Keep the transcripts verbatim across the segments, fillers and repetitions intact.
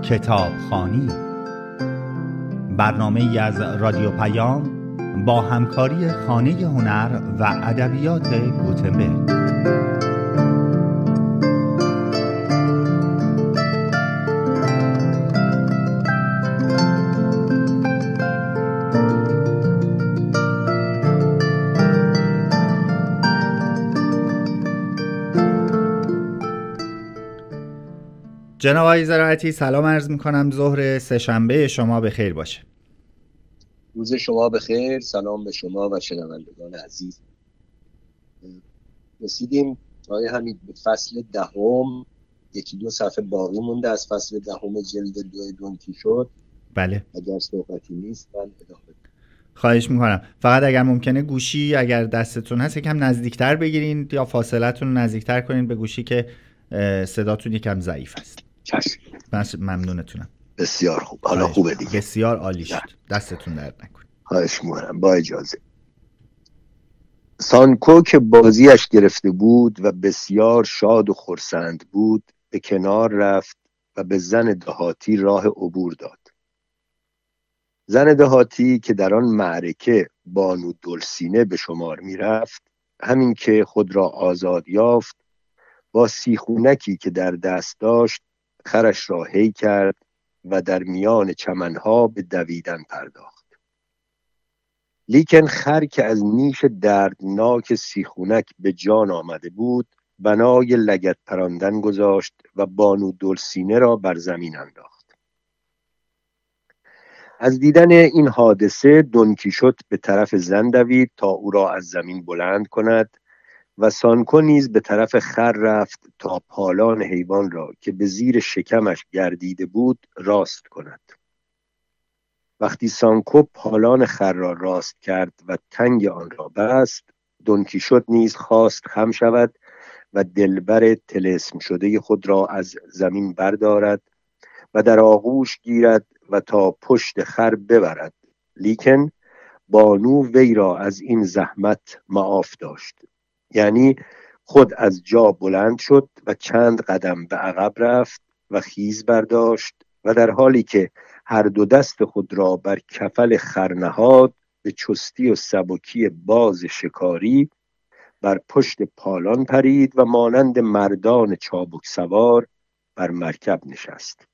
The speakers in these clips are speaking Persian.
کتابخوانی، برنامه‌ای از رادیو پیام با همکاری خانه هنر و ادبیات گوتنبرگ. جناب آقای زراعتی، سلام عرض میکنم. ظهر سه‌شنبه شما به خیر باشه. روز شما بخیر. سلام به شما و شنوندگان عزیز. رسیدیم آقای حمید به فصل دهم. یکی دو صفحه باقی مونده از فصل دهم جلد دو دون کیشوت. بله، اگر صحبتی نیست من ادامه بدم. خواهش میکنم. فقط اگر ممکنه گوشی اگر دستتون هست یکم نزدیکتر بگیرین یا فاصلتون رو نزدیکتر کنین به گوشی که صداتون یکم ضعیف است. چشم. بس ممنونتونم. بسیار خوب. حالا خوبه دیگه. بسیار عالی شد. دستتون درد نکنه. خواهش میکنم. با اجازه. سانکو که بازیش گرفته بود و بسیار شاد و خرسند بود به کنار رفت و به زن دهاتی راه عبور داد. زن دهاتی که در آن معرکه بانو دلسینه به شمار می رفت، همین که خود را آزاد یافت با سیخونکی که در دست داشت خرش را هی کرد و در میان چمنها به دویدن پرداخت. لیکن خر که از نیش دردناک سیخونک به جان آمده بود بنای لگد پراندن گذاشت و بانو دلسینه را بر زمین انداخت. از دیدن این حادثه دون کیشوت به طرف زن دوید تا او را از زمین بلند کند و سانکو نیز به طرف خر رفت تا پالان حیوان را که به زیر شکمش گردیده بود راست کند. وقتی سانکو پالان خر را راست کرد و تنگ آن را بست، دون کیشوت نیز خواست خم شود و دلبر طلسم شده خود را از زمین بردارد و در آغوش گیرد و تا پشت خر ببرد. لیکن بانو وی را از این زحمت معاف داشت. یعنی خود از جا بلند شد و چند قدم به عقب رفت و خیز برداشت و در حالی که هر دو دست خود را بر کفل خر نهاد به چستی و سبکی باز شکاری بر پشت پالان پرید و مانند مردان چابک سوار بر مرکب نشست.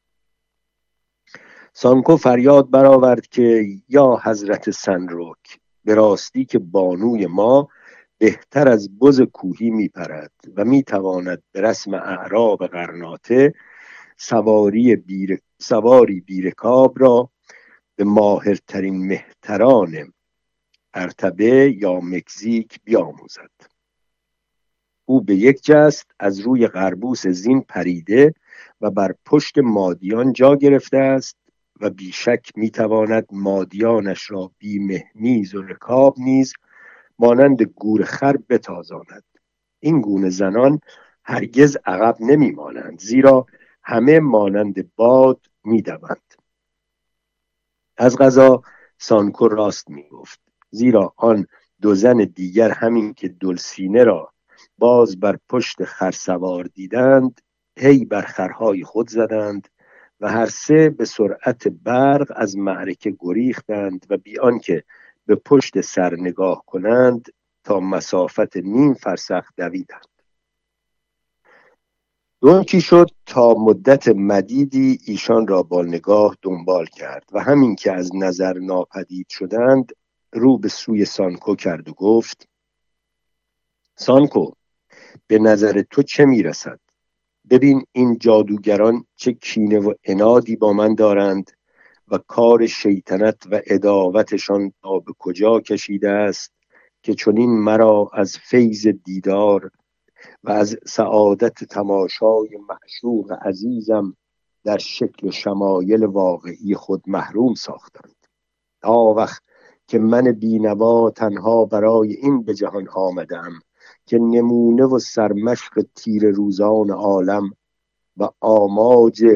سانکو فریاد برآورد که یا حضرت سنروک، به راستی که بانوی ما بهتر از بز کوهی می پرد و می تواند به رسم اعراب غرناطه سواری بیر سواری بیرکاب را به ماهرترین مهتران ارتبه یا مکزیک بیاموزد. او به یک جست از روی قربوس زین پریده و بر پشت مادیان جا گرفته است و بیشک میتواند مادیانش را بی مهمیز و رکاب نیز مانند گور خر بتازاند. این گونه زنان هرگز عقب نمی مانند، زیرا همه مانند باد می دوند. از قضا سانکو راست می گفت، زیرا آن دو زن دیگر همین که دلسینه را باز بر پشت خر سوار دیدند هی بر خرهای خود زدند و هر سه به سرعت برق از معرکه گریختند و بی آنکه به پشت سر نگاه کنند تا مسافت نیم فرسخ دویدند. دون کیشوت تا مدت مدیدی ایشان را با نگاه دنبال کرد و همین که از نظر ناپدید شدند رو به سوی سانکو کرد و گفت: سانکو، به نظر تو چه میرسد؟ ببین این جادوگران چه کینه و عنادی با من دارند و کار شیطنت و عداوتشان تا به کجا کشیده است که چنین مرا از فیض دیدار و از سعادت تماشای معشوق عزیزم در شکل و شمایل واقعی خود محروم ساختند. تا وقت که من بینوا تنها برای این به جهان آمدم که نمونه و سرمشق تیر روزان عالم و آماج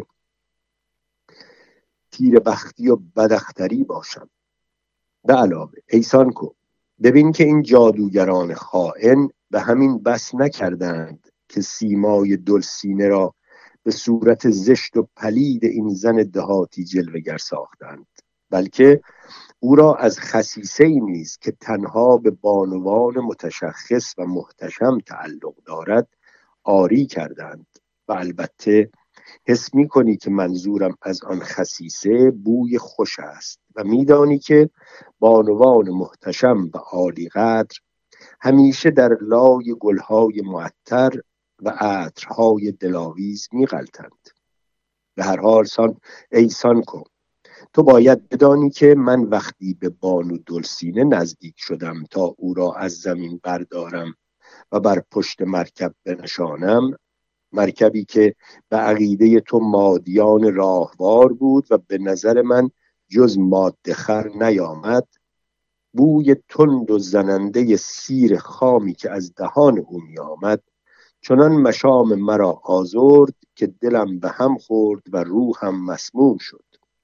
تیر بختی و بداختری باشم. به علاوه ای سانکو، ببین که این جادوگران خائن به همین بس نکردند که سیمای دلسینه را به صورت زشت و پلید این زن دهاتی جلوه‌گر ساختند، بلکه او را از خسیسه‌ای نیز که تنها به بانوان متشخص و محتشم تعلق دارد عاری کردند. و البته حس می کنی که منظورم از آن خسیسه بوی خوش است و می دانی که بانوان محتشم و عالی قدر همیشه در لای گلهای معطر و عطرهای دلاویز می غلطند. به هر حال سان ای سانکو، تو باید بدانی که من وقتی به بانو دلسینه نزدیک شدم تا او را از زمین بردارم و بر پشت مرکب بنشانم، مرکبی که به عقیده تو مادیان راهوار بود و به نظر من جز ماده خر نیامد، بوی تند و زننده سیر خامی که از دهان او می آمد چنان مشام مرا آزرد که دلم به هم خورد و روحم مسموم شد.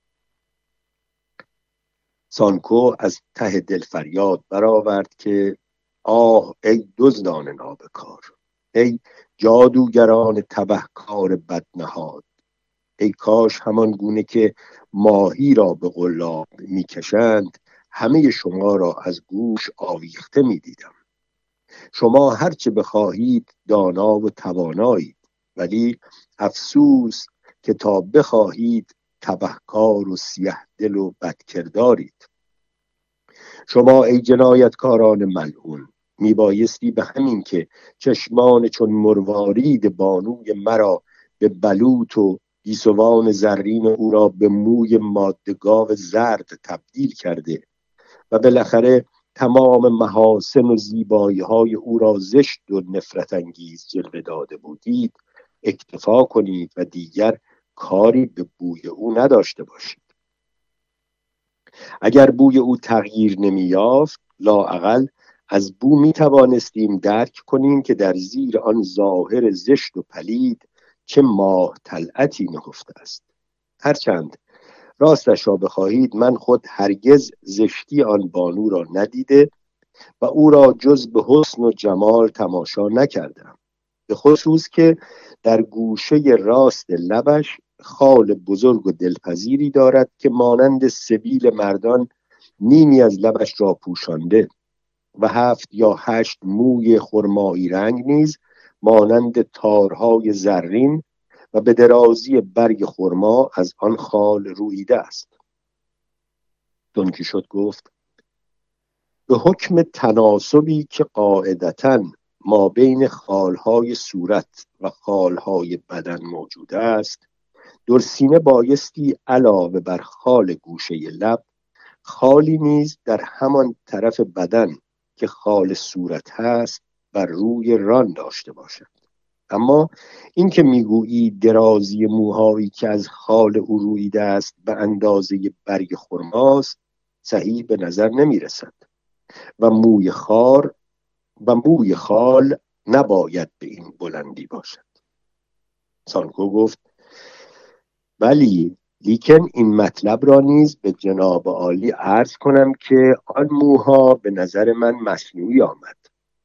سانکو از ته دل فریاد برآورد که آه ای دزدان نابکار، ای جادوگران تبهکار بدنهاد، ای کاش همان گونه که ماهی را به قلاب میکشند همه شما را از گوش آویخته میدیدم. شما هرچه بخواهید دانا و توانایید، ولی افسوس که تا بخواهید تبهکار و سیه دل و بدکردارید. شما ای جنایتکاران ملعون، میبایستی به همین که چشمان چون مروارید بانوی مرا به بلوط و گیسوان زرین او را به موی مادگاو زرد تبدیل کرده و بالاخره تمام محاسن و زیبایی های او را زشت و نفرت انگیز جلوه داده بودید، اکتفا کنید و دیگر کاری به بوی او نداشته باشید. اگر بوی او تغییر نمی یافت، لااقل از بو می توانستیم درک کنیم که در زیر آن ظاهر زشت و پلید چه ماه طلعتی نهفته است. هرچند راستش را بخواهید من خود هرگز زشتی آن بانو را ندیده و او را جز به حسن و جمال تماشا نکردم، به خصوص که در گوشه راست لبش خال بزرگ و دلپذیری دارد که مانند سبیل مردان نیمی از لبش را پوشانده و هفت یا هشت موی خرمایی رنگ نیز مانند تارهای زرین و به درازی برگ خرما از آن خال رویده است. دون کیشوت گفت به حکم تناسبی که قاعدتاً ما بین خالهای صورت و خالهای بدن موجود است، دلسینه بایستی علاوه بر خال گوشه لب خالی نیز در همان طرف بدن که خال صورت هست بر روی ران داشته باشد. اما این که میگویی درازی موهایی که از خال او رویده است به اندازه برگ خرماست صحیح به نظر نمی رسد و موی خار و موی خال نباید به این بلندی باشد. سانکو گفت ولی لیکن این مطلب را نیز به جناب عالی عرض کنم که آن موها به نظر من مصنوعی آمد.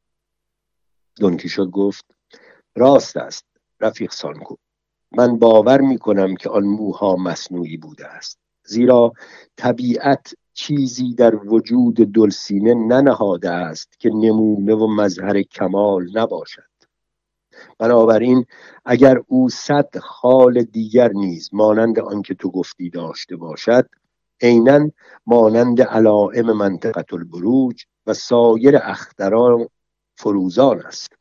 دون کیشوت گفت راست است رفیق سانکو، من باور می کنم که آن موها مصنوعی بوده است، زیرا طبیعت چیزی در وجود دلسینه ننهاده است که نمونه و مظهر کمال نباشد. بنابراین اگر او صد خال دیگر نیز مانند آن که تو گفتی داشته باشد، عیناً مانند علائم منطقه البروج و سایر اختران فروزان است.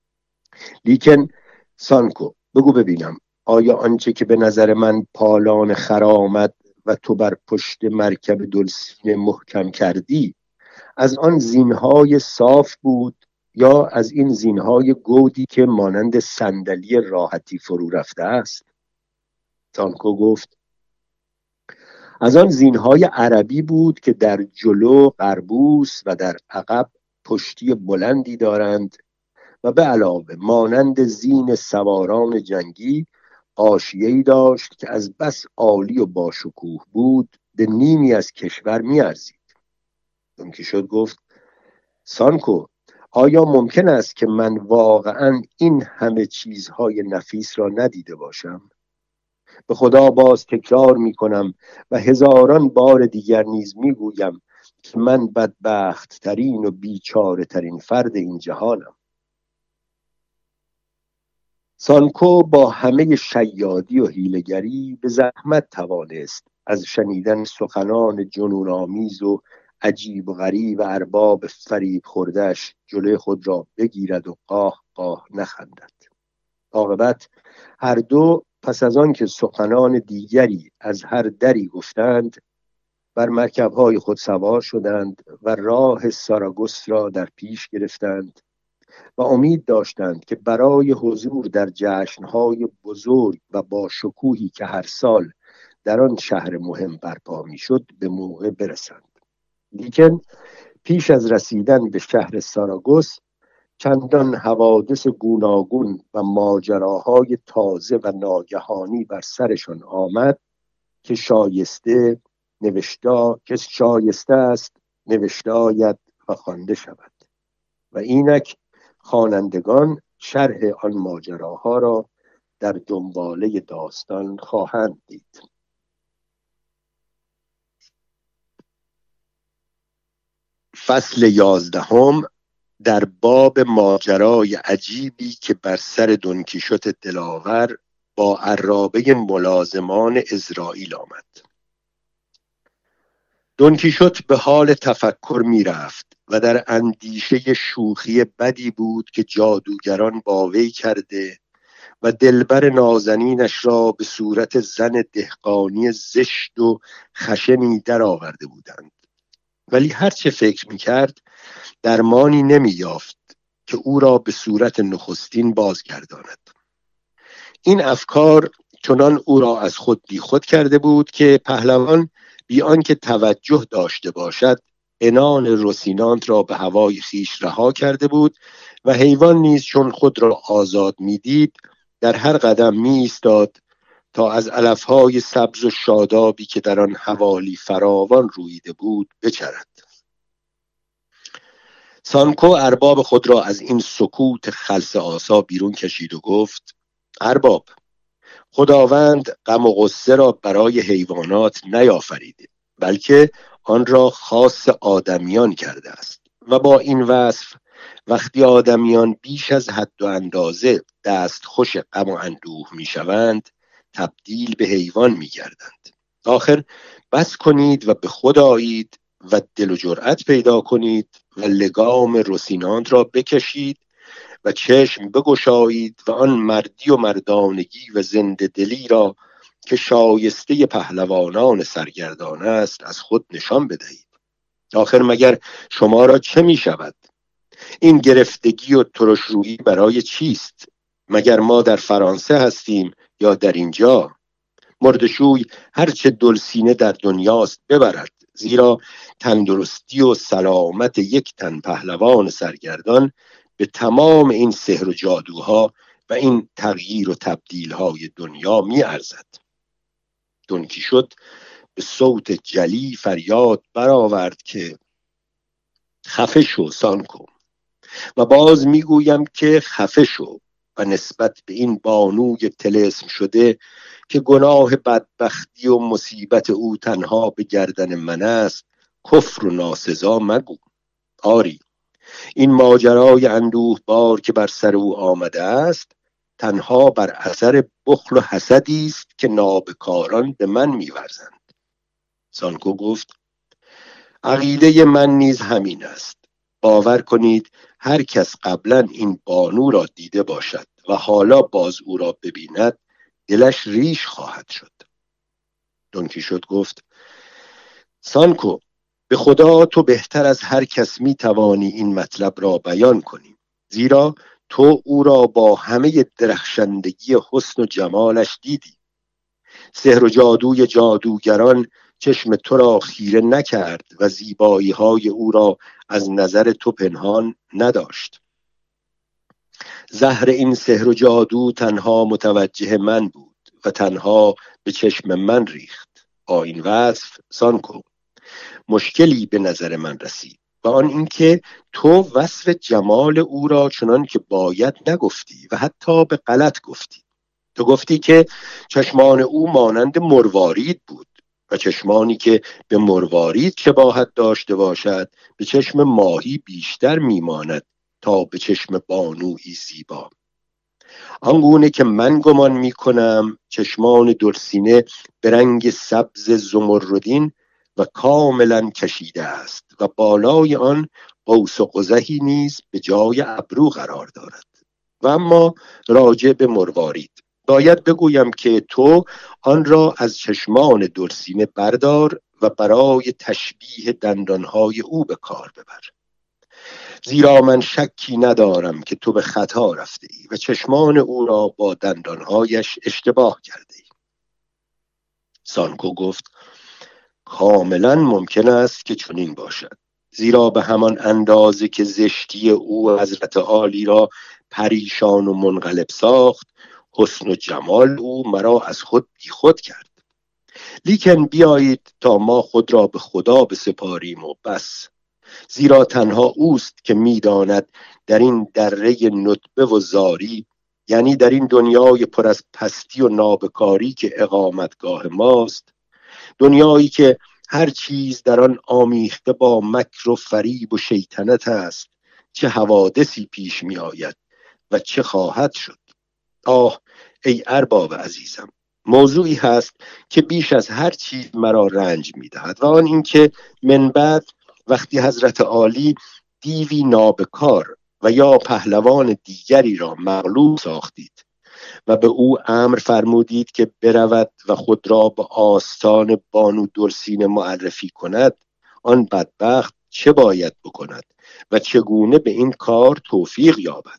لیکن سانکو بگو ببینم، آیا آنچه که به نظر من پالان خر آمد و تو بر پشت مرکب دلسینه محکم کردی از آن زینهای صاف بود یا از این زینهای گودی که مانند صندلی راحتی فرو رفته است؟ سانکو گفت از آن زینهای عربی بود که در جلو قربوس و در عقب پشتی بلندی دارند و به علاوه مانند زین سواران جنگی غاشیه‌ای داشت که از بس عالی و باشکوه بود به نیمی از کشور می‌ارزید. دون کیشوت گفت سانکو، آیا ممکن است که من واقعا این همه چیزهای نفیس را ندیده باشم؟ به خدا باز تکرار می کنم و هزاران بار دیگر نیز می گویم که من بدبخت ترین و بیچاره ترین فرد این جهانم. سانکو با همه شیادی و حیله‌گری به زحمت توانست از شنیدن سخنان جنون آمیز و عجیب و غریب و ارباب فریب خورده‌اش جلوی خود را بگیرد و قاه قاه نخندد. عاقبت هر دو پس از آن که سخنان دیگری از هر دری گفتند بر مرکب‌های خود سوار شدند و راه ساراگوس را در پیش گرفتند و امید داشتند که برای حضور در جشن‌های بزرگ و با شکوهی که هر سال در آن شهر مهم برپا می‌شد به موقع برسند. لیکن پیش از رسیدن به شهر ساراگوس چندان حوادث گوناگون و ماجراهای تازه و ناگهانی بر سرشان آمد که شایسته نوشته که شایسته است نوشته آید و خوانده شود و اینک خوانندگان شرح آن ماجراها را در دنباله داستان خواهند دید. فصل یازدهم در باب ماجرای عجیبی که بر سر دونکیشوت دلاور با عرابه ملازمان اسرائیل آمد. دونکیشوت به حال تفکر می رفت و در اندیشه شوخی بدی بود که جادوگران با وی کرده و دلبر نازنینش را به صورت زن دهقانی زشت و خشنی در آورده بودند. ولی هرچه فکر می کرد درمانی نمی یافت که او را به صورت نخستین بازگرداند. این افکار چنان او را از خود بی خود کرده بود که پهلوان بی آنکه توجه داشته باشد عنان روسینانت را به هوای خیش رها کرده بود و حیوان نیز چون خود را آزاد می دید در هر قدم می ایستاد تا از علفهای سبز و شادابی که در آن حوالی فراوان رویده بود بچرد. سانکو ارباب خود را از این سکوت خلس آسا بیرون کشید و گفت: ارباب، خداوند غم و غصه را برای حیوانات نیافریده، بلکه آن را خاص آدمیان کرده است و با این وصف وقتی آدمیان بیش از حد و اندازه دست خوش غم و اندوه می شوند تبدیل به حیوان می گردند. آخر بس کنید و به خود آیید و دل و جرأت پیدا کنید و لگام روسینانت را بکشید و چشم بگشایید و آن مردی و مردانگی و زنده دلی را که شایسته پهلوانان سرگردان است از خود نشان بدهید. آخر مگر شما را چه می شود؟ این گرفتگی و ترشرویی برای چیست؟ مگر ما در فرانسه هستیم یا در اینجا؟ مردشوی هرچه دلسینه در دنیاست ببرد، زیرا تندرستی و سلامت یک تن پهلوان سرگردان به تمام این سحر و جادوها و این تغییر و تبدیلهای دنیا می ارزد. دونکیشوت به صوت جلی فریاد برآورد که خفه شو سانکو، و باز می گویم که خفه شو و نسبت به این بانوی طلسم شده که گناه بدبختی و مصیبت او تنها به گردن من است کفر و ناسزا مگو. آری، این ماجرای اندوه بار که بر سر او آمده است تنها بر اثر بخل و حسدی است که نابکاران به من می‌ورزند. سانکو گفت: عقیده من نیز همین است. باور کنید هر کس قبلا این بانو را دیده باشد و حالا باز او را ببیند دلش ریش خواهد شد. دونکیشوت گفت: سانکو، به خدا تو بهتر از هر کس می توانی این مطلب را بیان کنی، زیرا تو او را با همه درخشندگی حسن و جمالش دیدی. سحر و جادوی جادوگران چشم تو را خیره نکرد و زیبایی های او را از نظر تو پنهان نداشت. زهر این سحر و جادو تنها متوجه من بود و تنها به چشم من ریخت. با این وصف سانکو، مشکلی به نظر من رسید و آن اینکه تو وصف جمال او را چنان که باید نگفتی و حتی به غلط گفتی. تو گفتی که چشمان او مانند مروارید بود و چشمانی که به مروارید شباهت داشته باشد به چشم ماهی بیشتر میماند تا به چشم بانویی زیبا. آنگونه که من گمان میکنم چشمان دلسینه به رنگ سبز زمردین و کاملا کشیده است و بالای آن قوس و قزحی نیز به جای ابرو قرار دارد. و اما راجع به مروارید باید بگویم که تو آن را از چشمان دلسینه بردار و برای تشبیه دندانهای او به کار ببر، زیرا من شکی ندارم که تو به خطا رفته ای و چشمان او را با دندانهایش اشتباه کرده ای. سانکو گفت کاملا ممکن است که چنین باشد، زیرا به همان اندازه که زشتی او حضرت عالی را پریشان و منقلب ساخت، حسن و جمال او مرا از خود بی خود کرد. لیکن بیایید تا ما خود را به خدا بسپاریم و بس، زیرا تنها اوست که میداند در این دره نطبه و زاری، یعنی در این دنیای پر از پستی و نابکاری که اقامتگاه ماست، دنیایی که هر چیز در آن آمیخته با مکر و فریب و شیطنت است، چه حوادثی پیش می آید و چه خواهد شد. آه ای ارباب عزیزم، موضوعی هست که بیش از هر چیز مرا رنج می دهد و آن اینکه من بعد وقتی حضرت عالی دیوی نابکار و یا پهلوان دیگری را مغلوب ساختید و به او امر فرمودید که برود و خود را به آستان بانو دلسینه معرفی کند، آن بدبخت چه باید بکند و چگونه به این کار توفیق یابد؟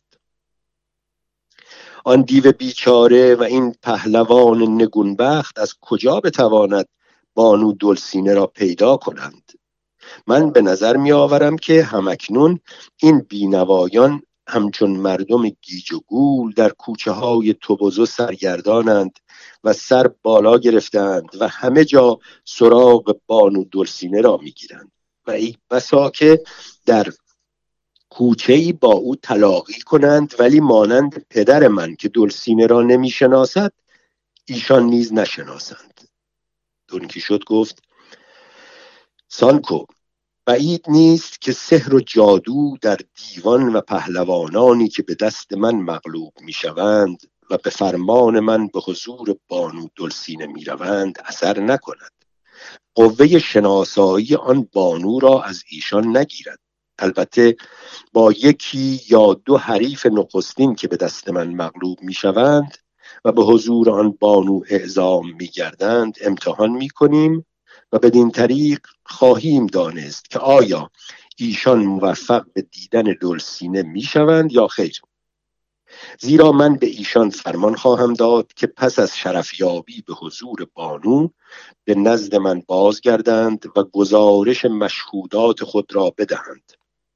آن دیو بیچاره و این پهلوان نگونبخت از کجا بتواند بانو دلسینه را پیدا کنند؟ من به نظر می آورم که همکنون این بینوایان همچون مردم گیج و گول در کوچه های توبوزو سرگردانند و سر بالا گرفتند و همه جا سراغ بانو دلسینه را می گیرند و ای بسا که در کوچه‌ای با او تلاقی کنند، ولی مانند پدر من که دلسینه را نمی شناسد ایشان نیز نشناسند. دون کیشوت گفت سانکو، بعید نیست که سحر و جادو در دیوان و پهلوانانی که به دست من مغلوب می شوند و به فرمان من به حضور بانو دلسینه می روند اثر نکند، قوه شناسایی آن بانو را از ایشان نگیرد. البته با یکی یا دو حریف نخستین که به دست من مغلوب می شوند و به حضور آن بانو اعزام می گردند امتحان می کنیم و بدین طریق خواهیم دانست که آیا ایشان موفق به دیدن دلسینه می شوند یا خیر. زیرا من به ایشان فرمان خواهم داد که پس از شرفیابی به حضور بانو به نزد من بازگردند و گزارش مشهودات خود را بدهند.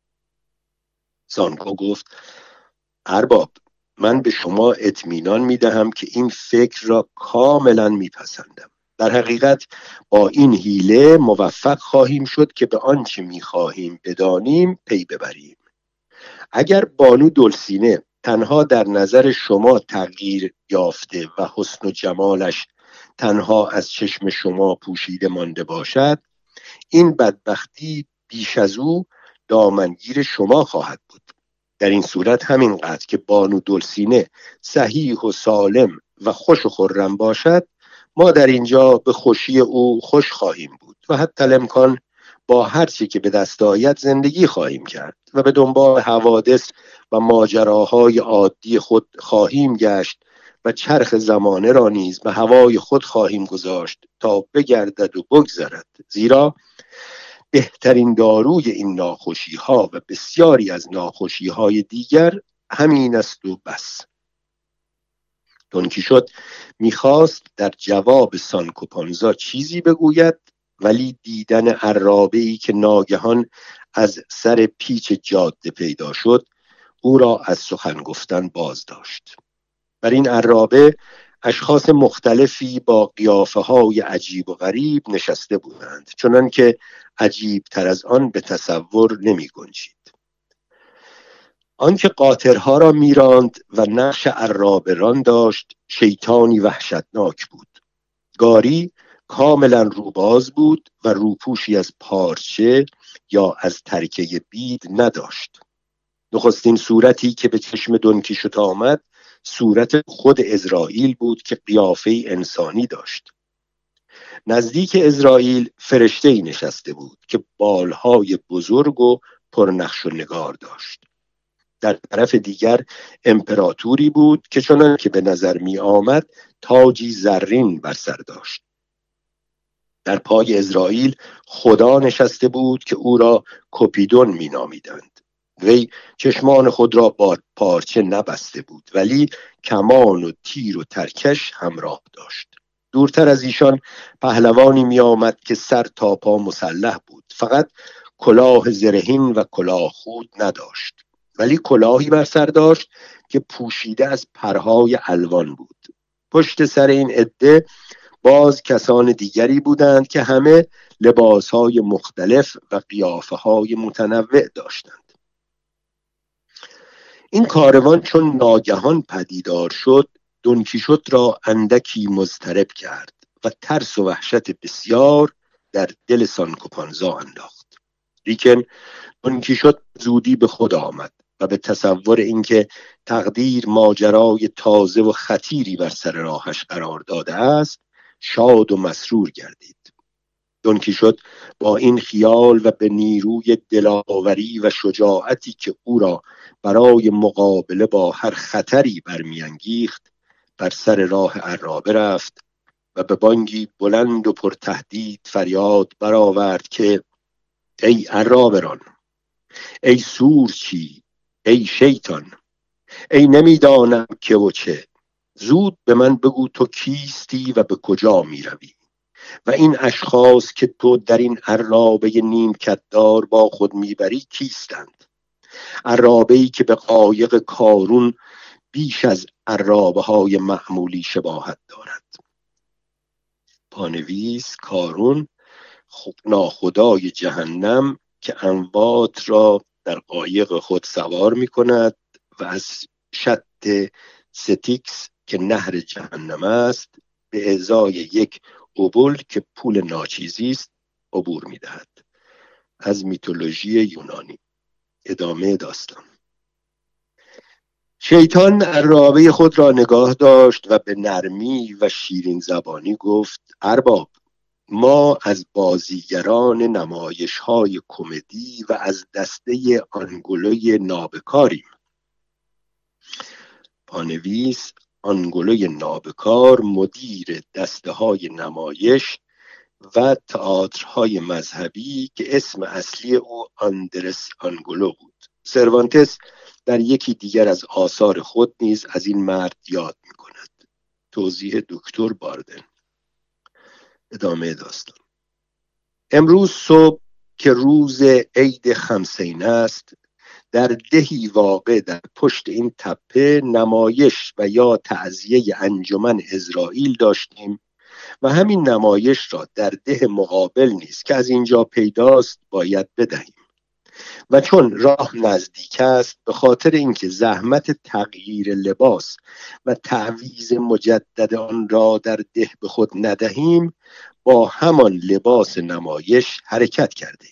سانکو گفت ارباب، من به شما اطمینان می دهم که این فکر را کاملا می پسندم. در حقیقت با این حیله موفق خواهیم شد که به آنچه می خواهیم بدانیم پی ببریم. اگر بانو دلسینه تنها در نظر شما تغییر یافته و حسن و جمالش تنها از چشم شما پوشیده مانده باشد، این بدبختی بیش از او دامنگیر شما خواهد بود. در این صورت همینقدر که بانو دلسینه صحیح و سالم و خوش و خرم باشد، ما در اینجا به خوشی او خوش خواهیم بود و حتی الامکان با هر چی که به دست آید زندگی خواهیم کرد و به دنبال حوادث و ماجراهای عادی خود خواهیم گشت و چرخ زمانه را نیز به هوای خود خواهیم گذاشت تا بگردد و بگذرد، زیرا بهترین داروی این ناخوشی ها و بسیاری از ناخوشی های دیگر همین است و بس. دون کیشوت میخواست در جواب سانکو پانزا چیزی بگوید، ولی دیدن عرابه‌ای که ناگهان از سر پیچ جاده پیدا شد او را از سخن گفتن باز داشت. بر این عرابه اشخاص مختلفی با قیافه های عجیب و غریب نشسته بودند، چنان که عجیب تر از آن به تصور نمی گنجید. آنکه قاطرها را میراند و نقش عرابران داشت شیطانی وحشتناک بود. گاری کاملا روباز بود و روپوشی از پارچه یا از ترکه بید نداشت. نخستین صورتی که به چشم دون کیشوت آمد صورت خود عزرائیل بود که قیافه انسانی داشت. نزدیک عزرائیل فرشته‌ای نشسته بود که بالهای بزرگ و پرنقش و نگار داشت. در طرف دیگر امپراتوری بود که چنان که به نظر می آمد تاجی زرین بر سر داشت. در پای عزرائیل خدا نشسته بود که او را کوپیدون می نامیدند. وی چشمان خود را با پارچه نبسته بود، ولی کمان و تیر و ترکش همراه داشت. دورتر از ایشان پهلوانی می آمد که سر تا پا مسلح بود، فقط کلاه زرهین و کلاه خود نداشت، ولی کلاهی بر سر داشت که پوشیده از پرهای الوان بود. پشت سر این عده باز کسان دیگری بودند که همه لباسهای مختلف و قیافه‌های متنوع داشتند. این کاروان چون ناگهان پدیدار شد دون کیشوت را اندکی مضطرب کرد و ترس و وحشت بسیار در دل سانکو پانزا انداخت. لیکن دون کیشوت زودی به خود آمد و به تصور اینکه تقدیر ماجرای تازه و خطیری بر سر راهش قرار داده است شاد و مسرور گردید. دون کیشوت با این خیال و به نیروی دلاوری و شجاعتی که او را برای مقابله با هر خطری برمیانگیخت بر سر راه عرابه رفت و به بانگی بلند و پرتهدید فریاد برآورد که ای عرابران، ای سورچی، ای شیطان، ای نمیدانم که و چه، زود به من بگو تو کیستی و به کجا می روی و این اشخاص که تو در این عرابه نیمکتدار با خود میبری کیستند؟ عرابه‌ای که به قایق کارون بیش از عرابه های معمولی شباهت دارد. پانویس کارون ناخدای جهنم که اموات را در قایق خود سوار می کند و از شط ستیکس که نهر جهنم است به ازای یک اوبل که پول ناچیزی است عبور می دهد. از میتولوژی یونانی. ادامه داستان. شیطان عرابه خود را نگاه داشت و به نرمی و شیرین زبانی گفت ارباب، ما از بازیگران نمایش های کمدی و از دسته آنگولوی نابکاریم. پانویس آنگولوی نابکار مدیر دسته های نمایش و تئاترهای مذهبی که اسم اصلی او آندرس آنگولو بود. سروانتس در یکی دیگر از آثار خود نیز از این مرد یاد می کند. توضیح دکتر باردن. ادامه داستان. امروز صبح که روز عید خمسین است در دهی واقع در پشت این تپه نمایش و یا تعزیه انجمن عزرائیل داشتیم و همین نمایش را در ده مقابل نیز که از اینجا پیداست باید بدهیم و چون راه نزدیک است به خاطر اینکه زحمت تغییر لباس و تعویض مجدد آن را در ده به خود ندهیم با همان لباس نمایش حرکت کردیم.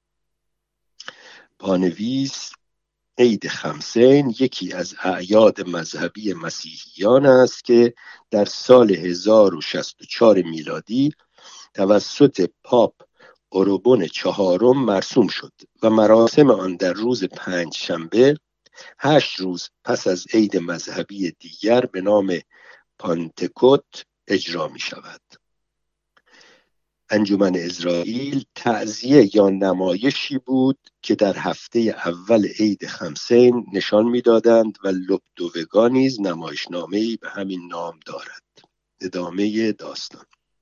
پانویس عید خمسین یکی از اعیاد مذهبی مسیحیان است که در سال هزار و شصت و چهار میلادی توسط پاپ اوروبون چهارم مرسوم شد و مراسم آن در روز پنج شنبه هشت روز پس از عید مذهبی دیگر به نام پانتکوت اجرا می شود. انجمن عزرائیل تعزیه یا نمایشی بود که در هفته اول عید خمسین نشان می‌دادند و لوبدووگا نیز نمایشنامه‌ای به همین نام دارد. ادامه داستان.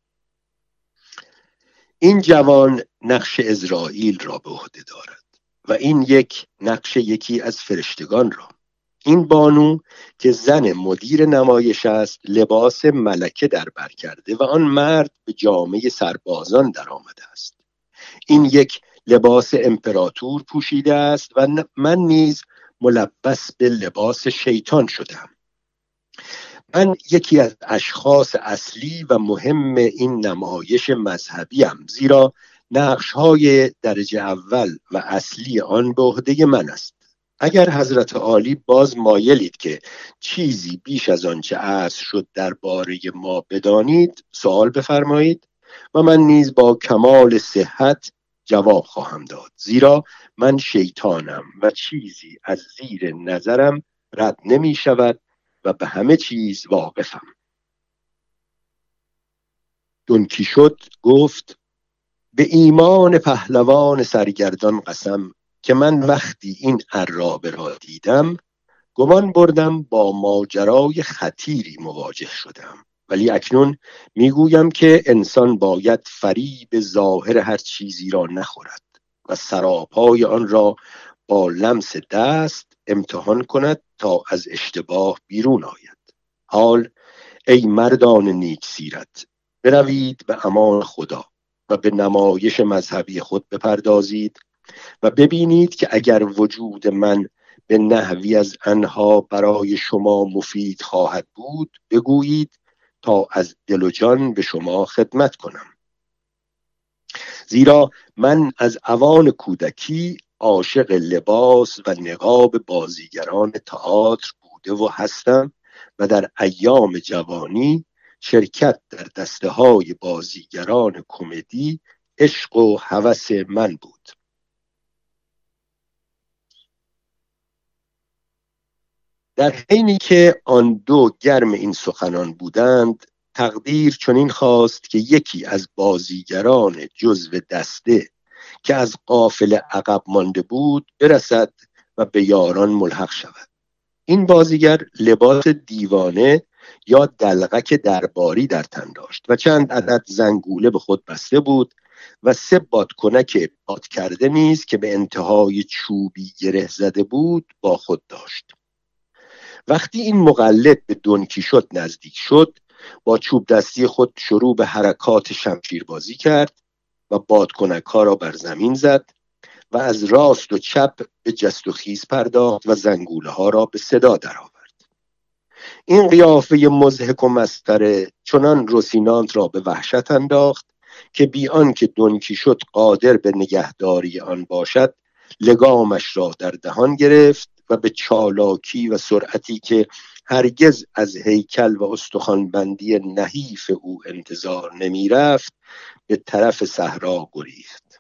این جوان نقش عزرائیل را به عهده دارد و این یک نقش یکی از فرشتگان را. این بانو که زن مدیر نمایش است لباس ملکه در بر کرده و آن مرد به جامه سربازان در آمده است. این یک لباس امپراتور پوشیده است و من نیز ملبس به لباس شیطان شدم. من یکی از اشخاص اصلی و مهم این نمایش مذهبیم، زیرا نقش‌های درجه اول و اصلی آن به عهده من است. اگر حضرت عالی باز مایلید که چیزی بیش از آنچه عرض شد درباره ما بدانید، سوال بفرمایید و من نیز با کمال صحت جواب خواهم داد، زیرا من شیطانم و چیزی از زیر نظرم رد نمی شود و به همه چیز واقفم. دون کیشوت گفت: به ایمان پهلوان سرگردان قسم که من وقتی این عرابه را دیدم گمان بردم با ماجرای خطیری مواجه شدم، ولی اکنون میگویم که انسان باید فریب ظاهر هر چیزی را نخورد و سراپای آن را با لمس دست امتحان کند تا از اشتباه بیرون آید. حال ای مردان نیک سیرت، بروید به امان خدا و به نمایش مذهبی خود بپردازید و ببینید که اگر وجود من به نحوی از آنها برای شما مفید خواهد بود بگویید تا از دل و جان به شما خدمت کنم. زیرا من از اوان کودکی عاشق لباس و نقاب بازیگران تئاتر بوده و هستم و در ایام جوانی شرکت در دسته های بازیگران کمدی عشق و هوس من بود. در حینی که آن دو گرم این سخنان بودند، تقدیر چنین خواست که یکی از بازیگران جزو دسته که از قافله عقب مانده بود برسد و به یاران ملحق شود. این بازیگر لباس دیوانه یا دلغک درباری در تن داشت و چند عدد زنگوله به خود بسته بود و سه بادکنک باد کرده نیز که به انتهای چوبی گره زده بود با خود داشت. وقتی این مقلد به دون کیشوت نزدیک شد، با چوب دستی خود شروع به حرکات شمشیربازی کرد و بادکنک ها را بر زمین زد و از راست و چپ به جست و خیز پرداخت و زنگوله ها را به صدا درآورد. این قیافه مضحک و مسخره چنان روسینانت را به وحشت انداخت که بی آنکه دون کیشوت قادر به نگهداری آن باشد لگامش را در دهان گرفت و به چالاکی و سرعتی که هرگز از هیکل و استخوانبندی نحیف او انتظار نمی رفت به طرف صحرا گریخت.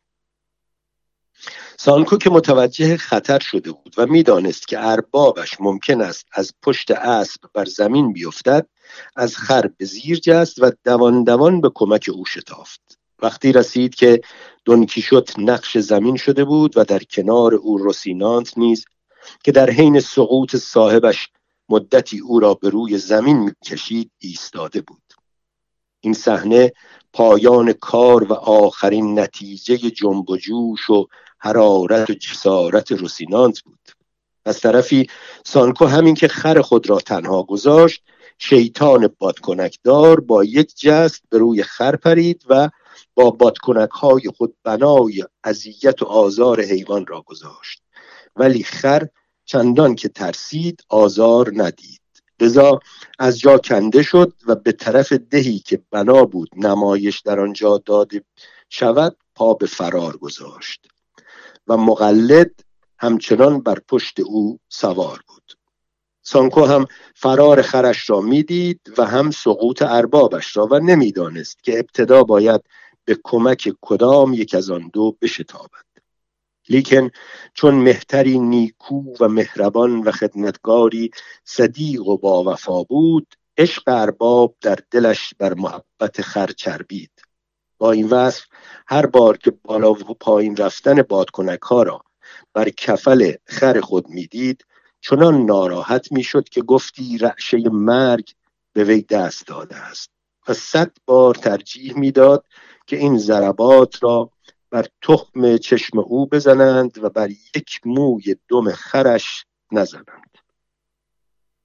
سانکو که متوجه خطر شده بود و می دانست که اربابش ممکن است از پشت اسب بر زمین بیفتد، از خر به زیر جست و دوان دوان به کمک او شتافت. وقتی رسید که دون کیشوت نقش زمین شده بود و در کنار او روسینانت نیز که در حین سقوط صاحبش مدتی او را به روی زمین می‌کشید ایستاده بود. این صحنه پایان کار و آخرین نتیجه جنب و جوش و حرارت و جسارت روسینانت بود. از طرفی سانکو همین که خر خود را تنها گذاشت، شیطان بادکنک دار با یک جست به روی خر پرید و با بادکنک های خود بنای اذیت و آزار حیوان را گذاشت، ولی خر چندان که ترسید آزار ندید، لذا از جا کنده شد و به طرف دهی که بنا بود نمایش در آنجا داده شود پا به فرار گذاشت و مقلد همچنان بر پشت او سوار بود. سانکو هم فرار خرش را میدید و هم سقوط اربابش را و نمیدانست که ابتدا باید به کمک کدام یک از آن دو بشتابد. لیکن چون مهتری نیکو و مهربان و خدمتگاری صدیق و با وفا بود، عشق ارباب در دلش بر محبت خر چربید. با این وصف هر بار که بالا و پایین رفتن بادکنک ها را بر کفل خر خود میدید چنان ناراحت میشد که گفتی رعشه مرگ به وی دست داده است و صد بار ترجیح میداد که این ضربات را بر تخم چشم او بزنند و بر یک موی دم خرش نزنند.